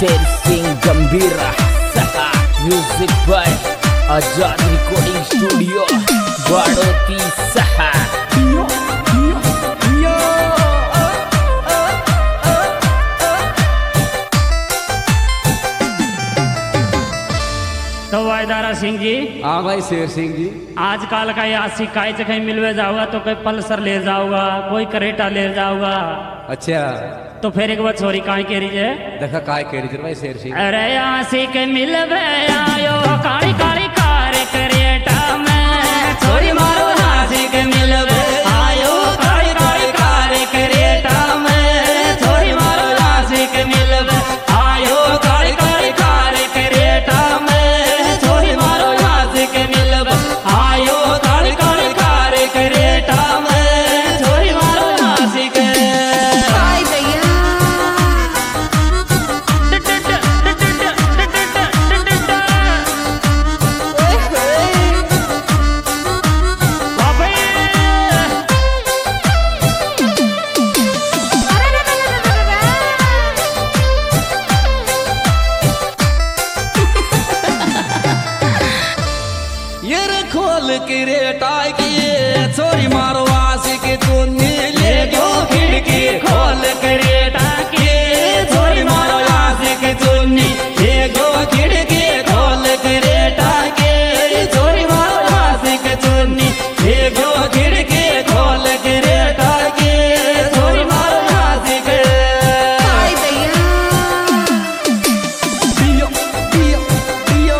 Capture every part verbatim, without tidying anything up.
शेर Singh Gambhira music by Azad recording studio बाड़ोती सहा। तो भाई दारा सिंह जी। हाँ भाई शेर सिंह जी। आजकल का यासी काई से कहीं मिलवे जाओगा तो कोई पल्सर ले जाओगा, कोई करेटा ले जाओगा। अच्छा तो फिर एक बार छोरी काई कह रही है, देखा काय कह रही भाई शेर सिंह। अरे यासी के मिलवे आयो काली काली कार करेटा में, छोरी मारो यासी के मिलवे आयो काली काली कार करेटा में, छोरी मारो यासी के मिलवे आयो काली काली कार करेटा में, छोरी मारो यासी के मिलवे आयो काली काली कार करेटा में, छोरी मारो यासी के। करेटा की छोरी मारो आसी के चुन्नी ले गो खिड़की खोल करेटा की छोरी मारो आसी के चुन्नी ले गो खिड़की खोल करेटा के, छोरी मारो आसी के चुन्नी ले गो खिड़की खोल करेटा के, छोरी मारो आसी के। पियो पियो पियो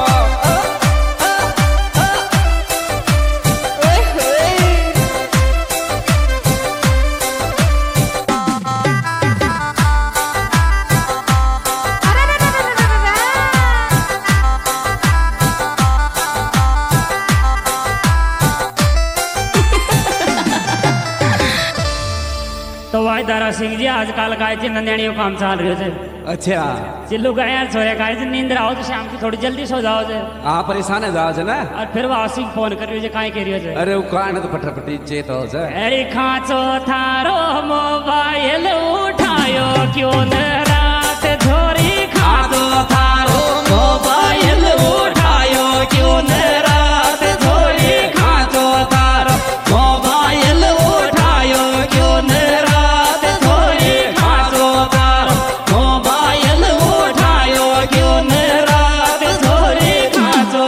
तो भाई दारा सिंह जी आजकल का नंदियाणियों काम चल रहे थे। अच्छा चिल्लू का यार सोया का नींद आओ तो शाम की थोड़ी जल्दी सो जाओ जे। हाँ परेशान है जाओ ना। और फिर वो सिंह फोन कर रही है काहे कह रही है। अरे वो कान तो फटाफटी चेत हो जाए। अरे खाचो थारो मोबाइल उठायो क्यों न रात झोरी, खाचो थारो मोबाइल उठायो क्यों न रात झोरी, खाचो थारो मोबाइल उठायो क्यों न रात झोरी, खाचो थारो मोबाइल उठायो क्यों न रात झोरी, खाचो।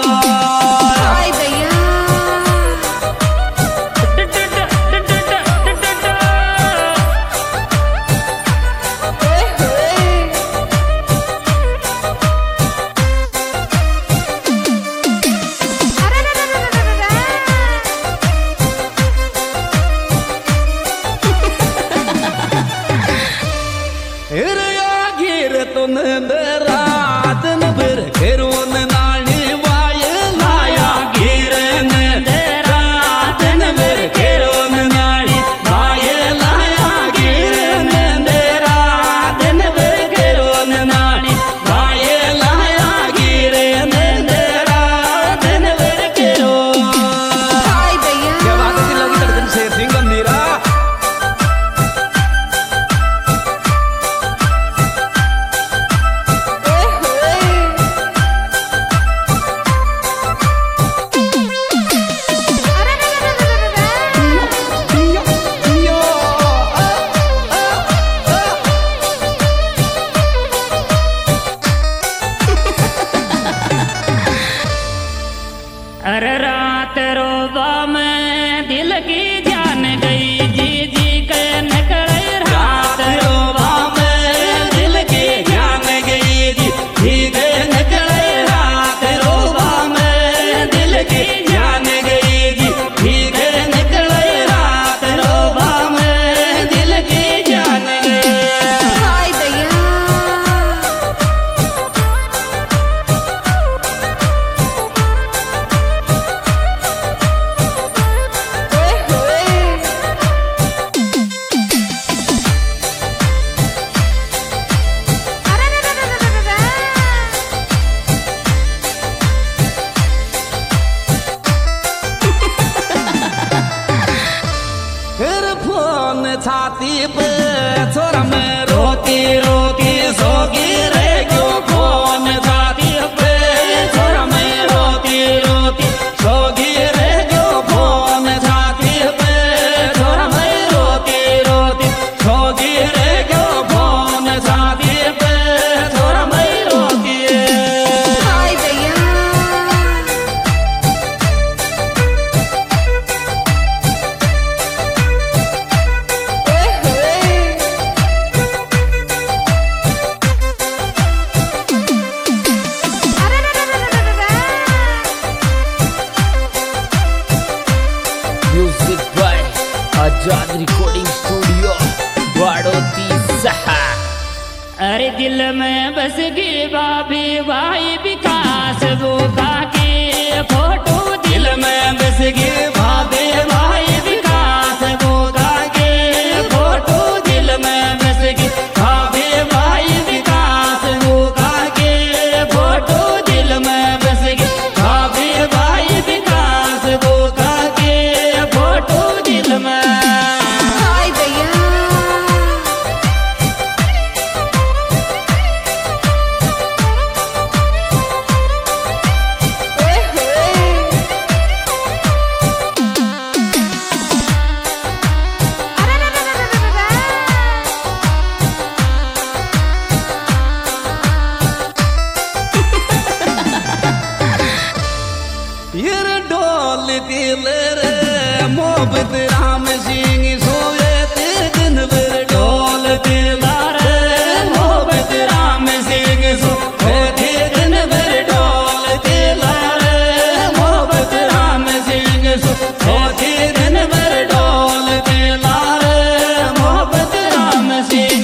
अरे रात रोबा में दिल की जान गई जी जी के निकले, रात रोबा में दिल की जान गई जी जी के निकले, रात रोबा में दिल की जान गई जी जी के निकले, रात रोबा में दिल की जान गई। छाती पे छोरा में रोती रोती सोगी रहेगी। आजाद रिकॉर्डिंग स्टूडियो बाड़ोती सहा। अरे दिल में बस गई भाभी भाई विकास बुका की फोटो, दिल में बस गई भाभी भाई विकास बुका की फोटो, दिल में बस गई भाभी भाई विकास बुका की फोटो, दिल में बस गई भाभी भाई विकास बुका की फोटो, दिल में। दिल रे मोहब्बत राम सिंह सोए ते दिन भर डोल दिल रे मोहब्बत राम सिंह सोए ते दिन भर डोल दिल रे मोहब्बत राम सिंह सोए ते दिन भर डोल दिल रे मोहब्बत राम सिंह।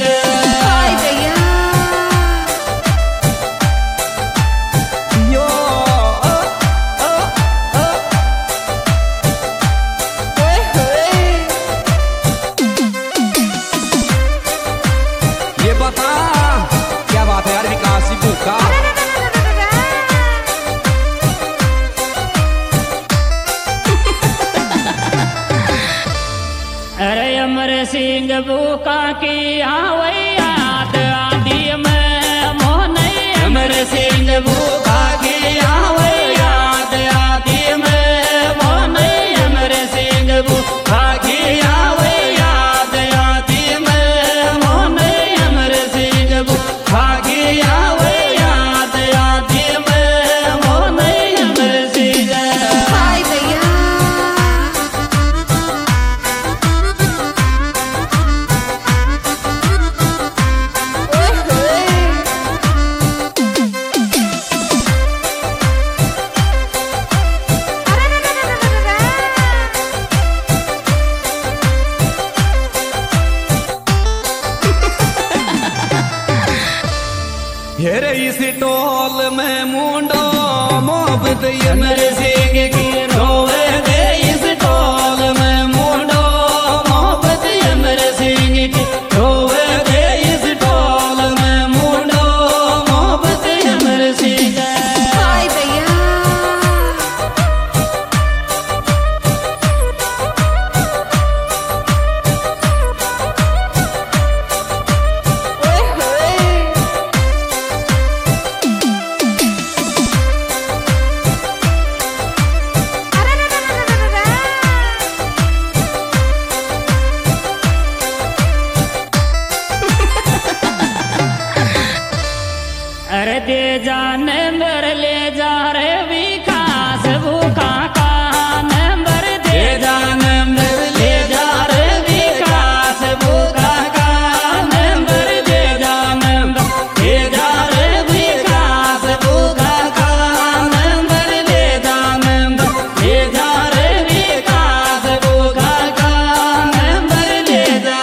अरे अमर सिंह बुका की आवै याद आदि में मोहन, अमर सिंह बुका की आवै याद आदि में मोहन, अमर सिंह बुका की आवै याद आदि में मोहन, अमर सिंह बुका की आवै याद आदि में मोहन, अमर सिंह। हेरे इस टोल में मुंडो मोहब्बत अमर सिंह की रोवे दे, इस टोल में मुंडो मोहब्बत अमर सिंह की रोवे दे, इस टोल में मुंडो मोहब्बत अमर सिंह। अरे दे जाने मेरे ले जा रे विकास बुका का नंबर, दे जाने मेरे ले जा रे विकास बुका का नंबर, दे जाने ले जा रे विकास बुका का नंबर, ले जाने ले जा रे विकास बुका का नंबर, ले जा।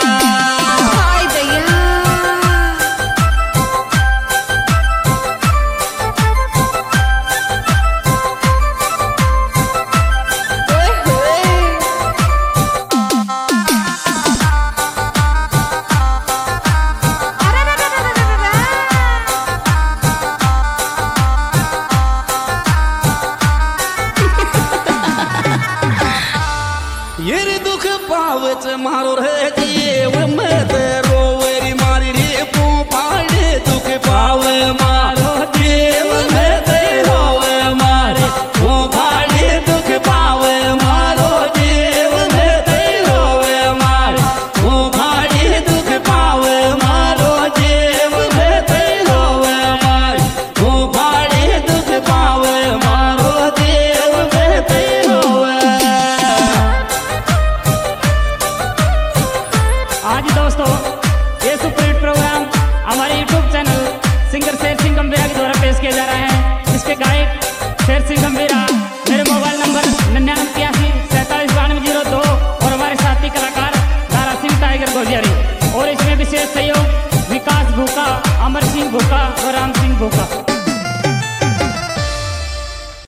ये दुख पावच मारो रे जीव में तेरो वेरी मारी रे पू पाड़े दुख पावे मारो जीव में तेरो वे मारे पू पाड़े दुख पावे मारो जीव में तेरो वे मारे पू पाड़े दुख पावे मारो जीव में तेरो वे मारे पू पाड़े दुख पावे मारो जीव में तेरो वे। आज दोस्तों ये सुपर हिट प्रोग्राम हमारे YouTube channel singer Sher Singh Singh भूखा और राम सिंह भूखा।